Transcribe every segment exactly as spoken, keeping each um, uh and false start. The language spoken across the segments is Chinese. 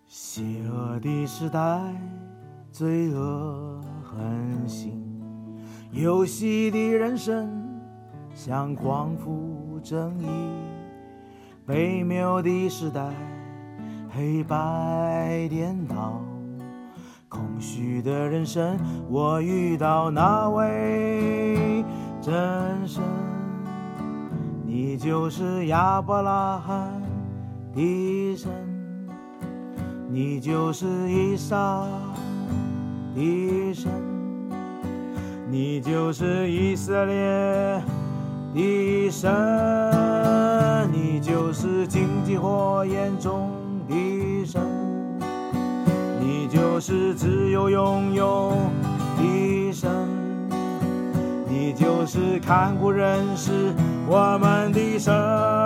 邪恶的时代，罪恶横行，游戏的人生像匡扶正义。被谬的时代，黑白颠倒，空虚的人生，我遇到那位真神，你就是亚伯拉罕的神，你就是以撒的神，你就是以色列的神，你就是荆棘火焰中的神，你就是自由拥有的神，你就是看顾人是我们的神。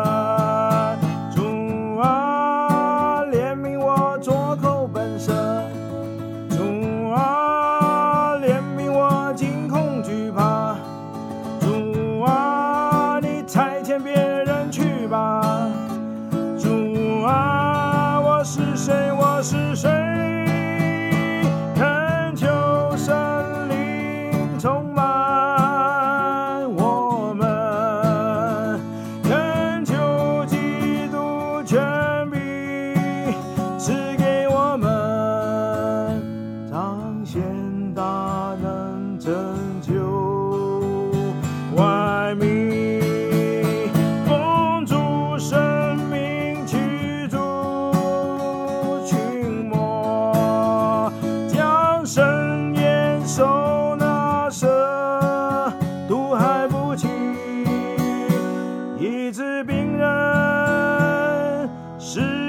主啊，怜悯我作口本身，主啊，怜悯我惊恐惧怕，主啊，你差遣别人去吧，主啊，我是谁，我是谁，恳求神灵充满我们，恳求基督权柄赐给我们，彰显大能拯救万民，封住生命驱逐群魔，将神眼收纳蛇毒害不起，医治病人使